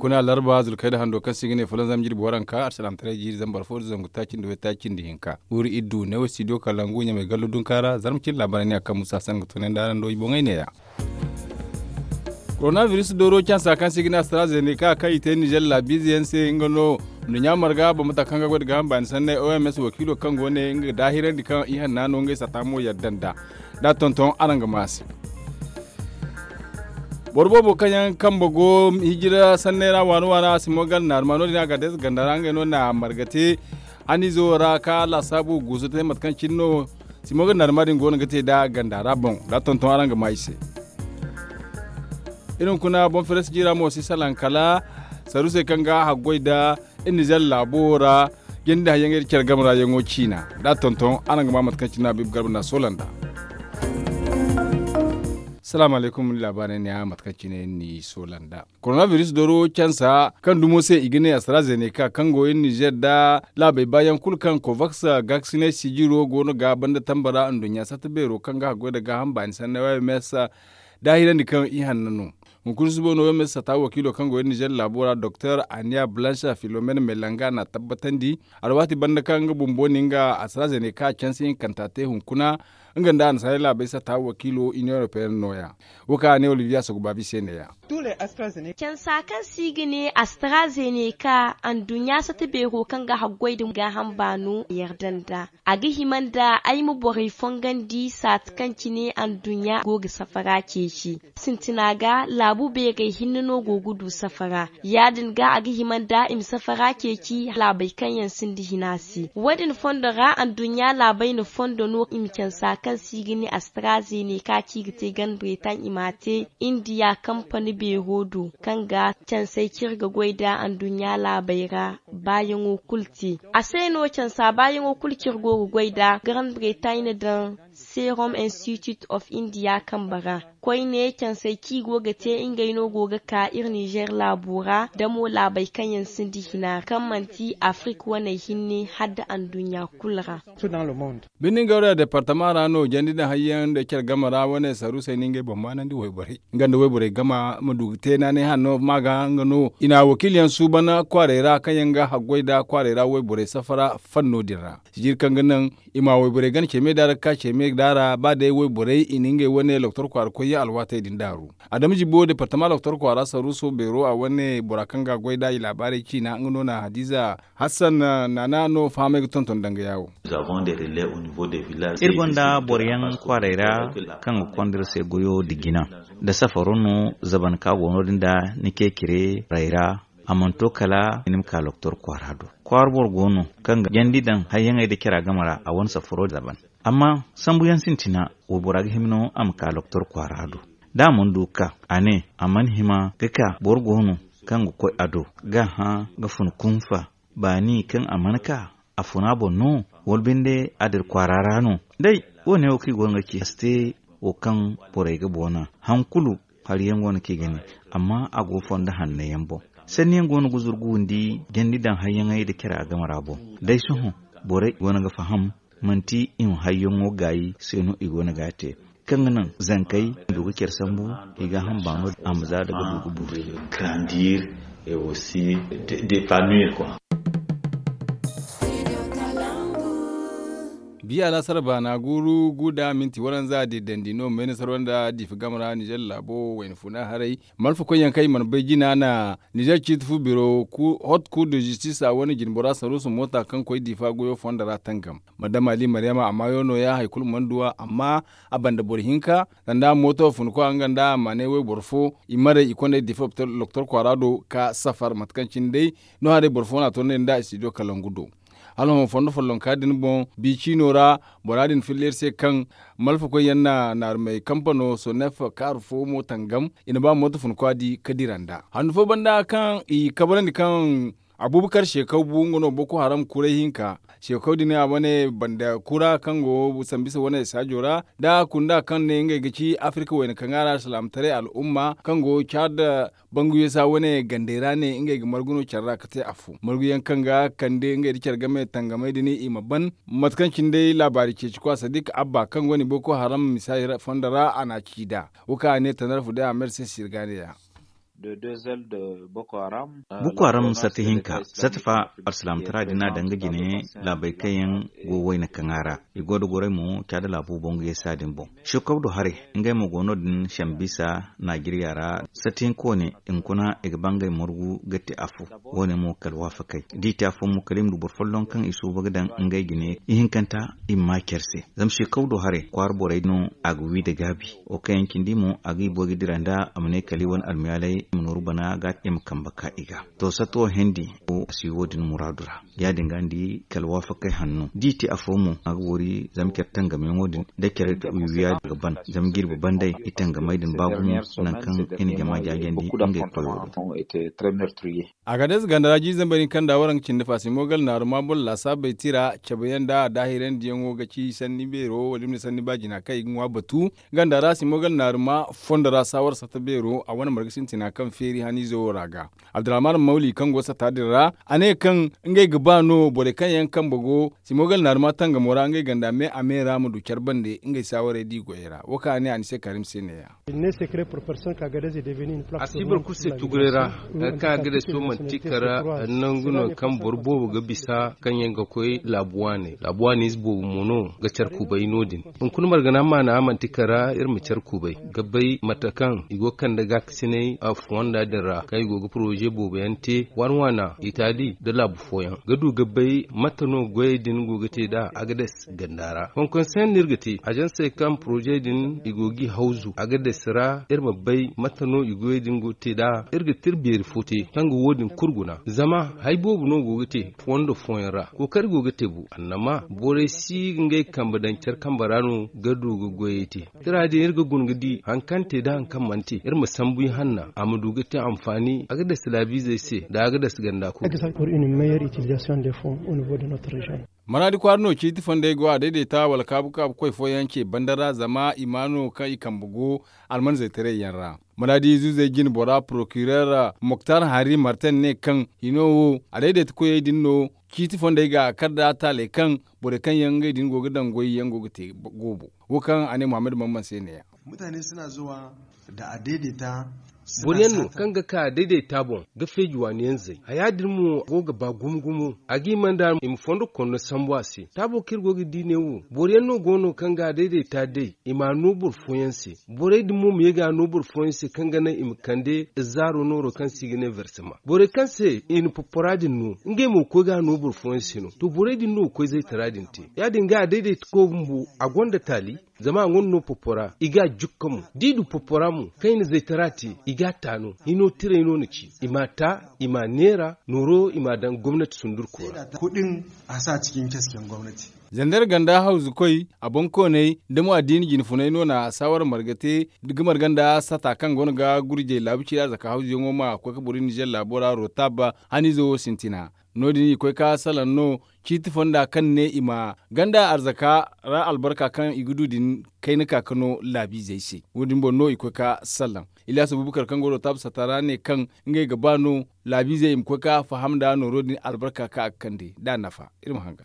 kuna larba zulkai da hando kan sigine fulan zamjir boranka arsalam tare jiri zambar fo zangu takin da takin da hinka wuri iddu ne wasi do kalangu nya mai galludun kara zarmcin labaran akan musa san gutunen daran do ibon ne ya coronavirus doro kyan sakan sigine AstraZeneca kai te Niger la biziense ngano nya marga ba mata kanga gwada ga ban sanne OMS wakilo kan gone inga dahiran dikan ihan nano ngai satamo yaddanda da tonton aranga masi borbobo kanyan kambogo hijira sannera wanu wana simogan narmano dina gades gandarange no na margate anizo raka la sabu guzute matkan cinno simogan narmadin gona gate da gandara bon da tonton aranga maise irin kuna bon feres jira mo si salan kala saruse kanga hagoida inizal labora genda hayange cergamra yango china da tonton aranga mamat kan cinna bib garbna solanda. Assalamu alaikum labaran ya matkaci ne ni Solanda. Coronavirus doro cansa kan dumo sai igine AstraZeneca kan goyin Niger da labai bayan kulkan Covax vaccine sigiro gono ga banda tambara andunya satbero kan ga goda ga hamba ni sanna mesa dahiran dikan ihan nanu. Mun su bono mesa ta wakilo kan goyin Niger labora Dr. Ania Blanche Philomene Melanga na tabbatandi arwati banda kan ga bumboni ga AstraZeneca cansin kantate hunkuna nganda an sai labai sa ta wakilo Union European noya waka ne Olivia Sogubabi seneya tule AstraZeneca can sakan sigine AstraZeneca an dunya sa tabe ho kan ga haggoidin ga hambanu yardanda agi himanda ai mu bori fongandi sat kanci ne an dunya goga safara ke shi sintinaga labu be ga hinno gogudu safara yadin ga agi himanda im safara ke ki labai kan yan sindi hinasi wadin fondara an dunya labai no fondo no im can kan sigini AstraZeneca kigite gan Britain imate India company be hodu kanga can sai kirga goida an dunya labaira bayan okulti a sai no can sa bayan okulkir go goida Grand Britain da Serum Institute of India kambara koi ne can sai ki goga te ingaino goga ka ir Niger labura da mo labai kanyan sindi hina kan manti Afrique wana hinne hadda an dunya kulra dans le monde binin gaura departement rano jandida hayyan da kyar gamara wane saru sai ninge bomma nan di waibare nganda waibare gama mudu te na ne hanno maga ngano ina wakiliyan su bana kwarera kanyanga hagwaida kwarera waibare safara fanno dira jir kan ganan ima waibare gan ke me dara ka ke me dara ba da waibare ininge wane doktor kwar koyi alwata din daru adam jibo departement doktor kwara saru so bero a wane burakanga gwaida labari kina ngano na Hadiza Hassan nana no fama tonton danga yawo nous avons des relais au niveau des villages irgonda boryan kwarera kan kondir se goyo digina da safarunu zaban ka wonodin da nike kire raira amanto kala inim ka doktor kwarado kwarbor gono kan jandidan hayyan da kira gamara a wani safaro zaban amma sambuyan sintina wo borag himno am ka doktor kwarado da mun duka ane aman hima kaka borgono kan ko ado ga ha ga fun kunfa bani kan amanka afuna bonno wolbinde adir kwararano dai wone oki gonga ki ste o kan porega bona hankulu har yangon ki gani amma ago fonda hanne yambo sanni gon guzurgundi gendidan hayyan da kira ga marabo dai suhu bore wona ga faham manti in hayyan o gayi seno igona gate kan nan zankai dugu kersambu iga hambano amza daga dugu buri grandir et aussi d'épanouir quoi. biya lasar ba na guru guda minti waran za da dandino mai nasar wanda difi gamara Niger labo wani funa harai marfa kunyan kai man bai gina na Niger chief biro ku hot ku de justice a wani ginbora sarusu mota kan koi difa goyo fonda ratangam madam Ali Maryama amma yono ya haikul manduwa amma abanda borhinka danda moto fun ko anganda mane we borfo imare ikonde difa doctor Kwarado ka safar matkancin dai no hare borfo na tonne nda studio kalangudo alon fondo follon kadin bon bi cinora boradin fillerse kan malfa ko yanna nar mai kampano so nefa karfo motangam ina ba moto fun kwadi kadiranda hannu fo banda kan i kabaran kan Abubakar Shekau bungono Boko Haram kure hinka Shekau dine abane banda kura kango sambisa wana sajora da kunda kan ne ngai gici Afrika wani kangara salam tare al'umma kango Chad bangu yesa wane gandera ne ngai marguno charra kate afu marguyan kanga kande ngai dikar game tangame dini imaban matkancin dai labari ke ci kwa Sadiq Abba kan wani Boko Haram misai fondara ana kida wuka ne tanarfu da Mercy Sirganiya Boko Haram sati hinka satifa arsalam tara dina danga gine labai kayan gowai na kangara igodo gore mu kada labu bongo ya sadin bon shukau do hare ngai mu gono din shambisa Nigeria ra satin ko ne in kuna igbangai murgu gatti afu wone mu kalwa fakai dita afu mu kalim du burfollon kan isu bagdan ngai gine hinkanta imma kerse zam shukau do hare kwar borai no agwi da gabi o kayan kindimo agi bogi diranda amne kaliwan almiyalai munuru bana ga im kambaka iga to sato hindi o asiwodin muradura ya dingandi kalwa fakai hannu diti afomu agwori zamker tanga memodin da kere to wiya daga ban zam girbi bandai itanga maidin babu nan kan ina jama jagen di inga to a gades gandaraji zambarin kan da waran cin nifasi mogal na rumabul la sabai tira chabayan da dahiran diyan wogaci sanni bero walim sanni bajina kai gwa batu gandara si mogal na ruma fondara sawar sata bero a wani margisin tina kan feri hani zo raga abdurrahman mauli kan gosa tadira ane kan ngai gabano bore kan yankan bago si mogal na ruma tanga mora ngai ganda me amera mu du charbande ngai saware di goyera waka ne anise karim seneya asibar kusse tugurera ka gade so mantikara nanguno kan borbo ga bisa kan yanga koy labuwane isbo mono ga charku bai nodin kun margana ma na mantikara irmi charku bai gabai matakan igo kan daga kisine af wanda dara kai go proje bo bayante warwana itali da labu foyan gadu gabai matano goyedin gogate da agades gandara kon sen nirgati agence kan proje din igogi hauzu agades ra irma bai matano igoyedin gote da irga tirbiyar fote kan wodin kurguna zama haibo no gogate fondo foyanra ko kar gogate bu annama bore si ngai kambadan char kambarano gadu gogoyete tirade irga gungudi hankante da hankan manti irma sambu hanna amadu gate amfani agada silabi zai se da agada ganda ko maradi kwarno ci tifan da gwa daidaita wal kabu koi fo yanke bandara zama imano kai kambugo alman zai tare yanra maradi zai gin bora procureur Moktar Hari Martin ne kan ino a daidaita ko yayin dinno ci tifan da ga kada ta le kan bore kan yangai din gogo dan goyi yango te gobo wukan ane Muhammad Mamman sai ne mutane suna zuwa da a daidaita Buriyanno kan ga ka daidaita bon ga fejuwa ne yanzu a yadin mu goga ba gumgumu a giman da im fondo kono samwasi tabo kirgogi dinewu buriyanno gono kan ga daidaita dai ima nubur foyansi bore dimu mu yega nubur foyansi kan ga na im kande zaro noro kan sigine versema bore kan se in poporadin nu nge mu ko ga nubur foyansi no to bore din no ko zai taradin te yadin ga daidaita ko mbu a gonda tali zama ngonno popora iga jukkamu didu poporamu kaina zai tarati iga tano ino tire ino nici imata ima nera noro ima dan gwamnati sundur kora kudin a sa cikin kasken gwamnati zandar ganda hausu koi abon ko ne da mu addini gin funai nona sawar margate digimar ganda sata kan gon ga gurje labuci da zaka hausu yongo ma ko ka burin Niger labora rotaba hanizo sintina nodi ko ka salan no kiti fonda kan ne ima ganda arzaka ra albarka kan igudu din kai na kakano labi zai se wudin bonno iko ka salan Ilyasu Bubukar kan goro tab satara ne kan ngai gabano labi zai im ko ka fahamda no rodin albarka ka kande da nafa irin hanga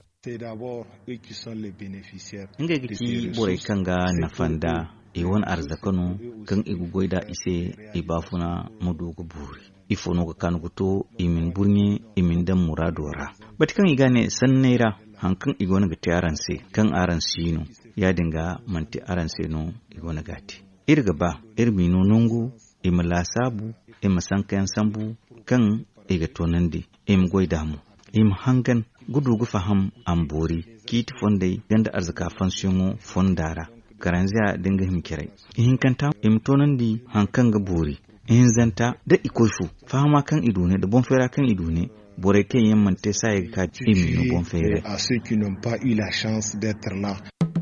inga giki bore kanga nafanda iwon arzakano kan igugoida ise ibafuna mudugo buri ifono ga kanuguto imin burnye imin dan muradora batikan igane sannera hankan igona ga tiaranse kan aransino ya dinga manti aranse no igona gati irga ba irmino nungu imla sabu sankan sambu kan iga tonandi im goidamu im hangan gudu gu faham ambori kiti fondai ganda arzaka fansiyomo fondara karanziya dinga himkirai in kanta imtonandi hankan ga buri in zanta da ikoshu fahama kan idune da bonfera kan idune bore kan yamman te sai ka imi no bonfera à ceux qui n'ont pas eu la chance d'être là.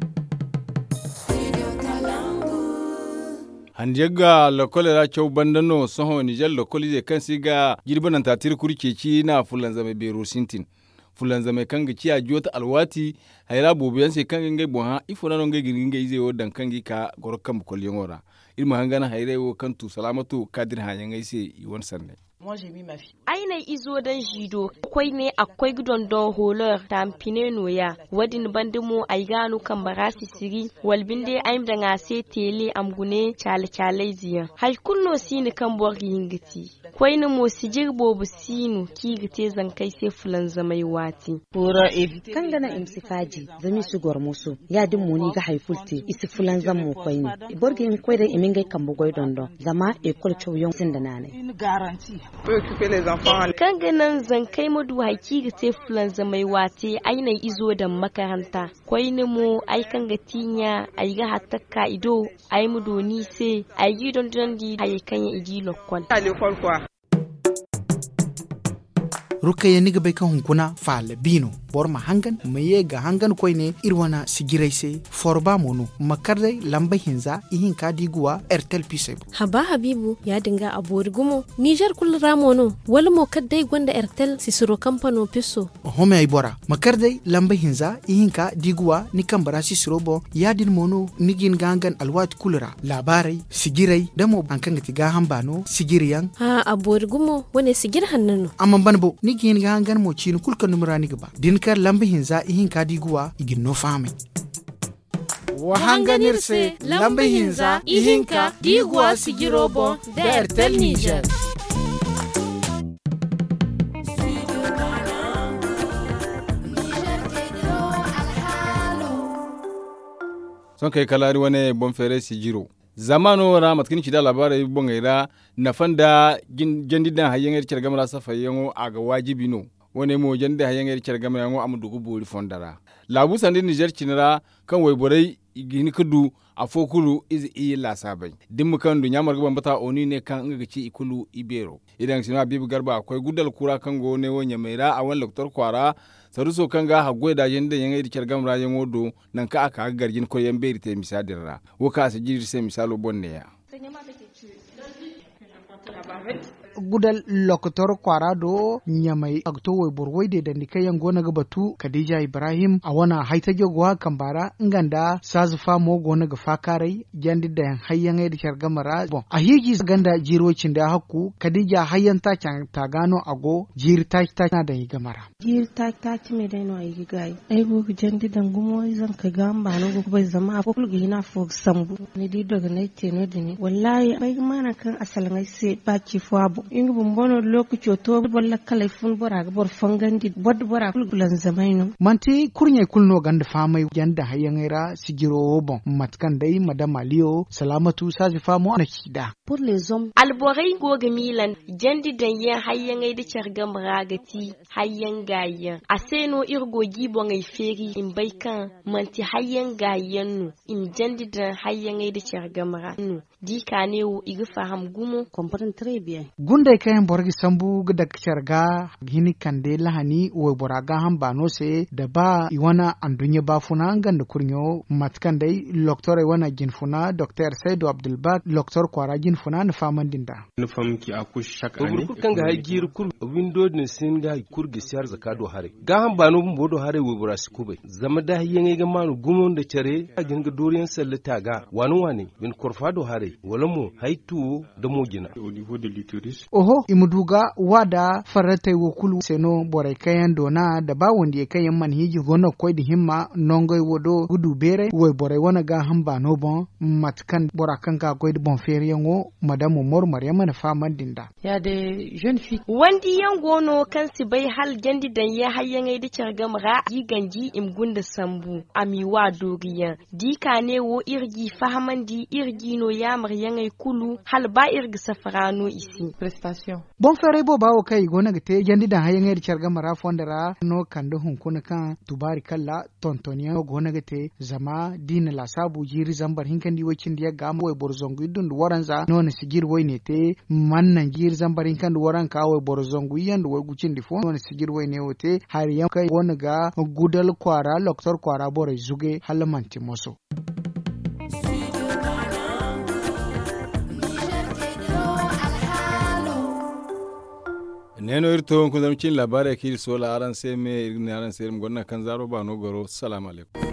Hanjega lokolera chow bandano soho Niger lokoli je kan siga girbanan tatir kurkeci na fulan zame bero sintin fulan zame kan ga ciya jota alwati hayra bobiyan se kan ngai bonha ifona no ngai gingai ize wodan kan gi ka gorokan bukolyongora ilmu hangana haire wo kantu salamatu kadir hanyan aise iwon sanne. Aina izo dan jido akwai ne akwai gudon don holar tampine noya wadin bandimu ai gano kan barasi siri walbinde aim da ngase tele amgune chale ziya hay kunno sini kan borgi hingiti kwai ne mo sijir bobu sinu kigite zan kai sai fulan zamai wati kan gana imsifaji zami su gormusu ya din muni ga haifulti isi fulan zam mo kwai ne borgi in kwai da imin gai kan bugoi dondo zama e kul chawyon sin da nane kan ganan zan kai madu haiki ga tefulan zamai wate ainihin izo da makaranta kwai ni mu ai kan ga tinya ai ga hatta ido ai mu doni se ai gi don di ai kan ya iji lokkon rukaya niga bai kan hunkuna fala bino bor ma hangan maye ga hangan koy ne irwana sigirai se forba mono makardai lamba hinza ihin kadiguwa ertel pise haba habibu ya dinga abori gumo niger kul ramono wala mo kaddai gonda ertel sisiro kampano piso home ay bora makardai lamba hinza ihin kadiguwa ni kambara sisiro bo yadin mono nigin gangan alwat kulra labarai sigirai damo ankan gati ga hambano sigiriyan ha abori gumo wane sigir hannano amma banbo nigin gangan mo chin kulka numrani gaba dinkar lamba hinza ihin kadiguwa igin no fami wahanganirse lamba hinza ihinka diguwa sigirobo da ertel Niger. son kai kalari wane bon fere sigiro zamano ra matkin da labarai bon gaira na fanda jandidan hayyan yar gamara safa yango aga wajibi no wane mo jande hayyan yar gamara yango amudugo bori fondara labu sande Niger cinira kan waiborai igini kudu afokulu iz i la sabai dimmu kan dunya marga bambata oni ne kan nga ci ikulu ibero idan sina bibi garba akwai gudal kura kan go ne wonya maira a wan loktor kwara saruso kan ga hagwe da jinde yan yi dikar gamra yan wodo nan ka aka garjin ko yan beri te misadirra wo ka sa jiri se misalo bonne ya gudal lokutor kwara do nyamai agto wai borwai de da nikayan gona ga batu Khadija Ibrahim a wana haitage gwa kambara nganda sazufa mo gona ga fakarai jandi da hayyan ai da shargamara bon a hiji ganda jirocin da hakku Khadija hayyan ta can ta gano ago jir ta na da gamara jir ta ci me dai no ai gai ai go jandi dan gumo zan ka gamba no go bai zama ko kulga hina fo sambu ni di daga nai teno dini wallahi bai mana kan asalin ai sai ba ci fo abu inga bumbono lokaci to bolla kala fun bora bor fangandi bod bora kulgulan zamaino manti kurnye kulno ganda famai yanda hayangira sigiro bon matkan dai madam Aliyo salamatu sazi famo na kida pour les hommes alborai goga milan jandi dan yen hayangai da chargam ragati hayan gayan aseno irgo gibon ai feri in baikan manti hayan gayan nu in jandi dan hayangai da chargam nu dika ne wo iga faham gumo comprendre très bien gunda kayan borgi sambu da charga gini kande lahani wo boraga hamba no se da ba iwana andunya ba funa ganda kurnyo matkan dai doktor iwana ginfuna Dr. Saidu Abdulbak doktor kwara ginfuna na faman dinda na famki aku shakane kan ga hagir kur window ne sin ga kur gisiyar zakado hare ga hamba no bodo hare wo borasi kube zama da hiyen ga manu gumon da cere a ginga doriyan sallata ga wani bin korfado hare wala mo haitu da mogina au niveau de l'utérus oho imuduga wada faratai wokulu seno borai kayan dona da ba wanda ya kayan manhiji gona koi da himma nongai wodo gudu bere wai borai wana ga hamba no bon matkan borakan ga goi bon feriyango madamu mor maryama na faman dinda ya de jeune fille wandi yangono kan si bai hal jandi dan ya hayyan ai da chargam ra giganji imgunda sambu amiwa doriya dika ne wo irgi fahamandi irgi no ya maryan ai kulu hal ba irgi safarano isi prestation bon fere bo bawo kai gona gate jandi dan hayan ai da chargam ra fondara no kando hunkuna kan tubari kalla tontoniya gona gate zama dina la sabu jiri zambar hinkandi wakin dia ga wai borzongu dun waranza no na sigir wai ne te mannan jiri zambar hinkan waran ka wai borzongu yan wai gucin difo no na sigir wai ne wote har yan kai gona ga gudal kwara doktor kwara bore zuge halamanti moso neno irto kun zamcin labarai kiri sola aran sai me irin aran sai gonna kan zaro ba no goro assalamu alaikum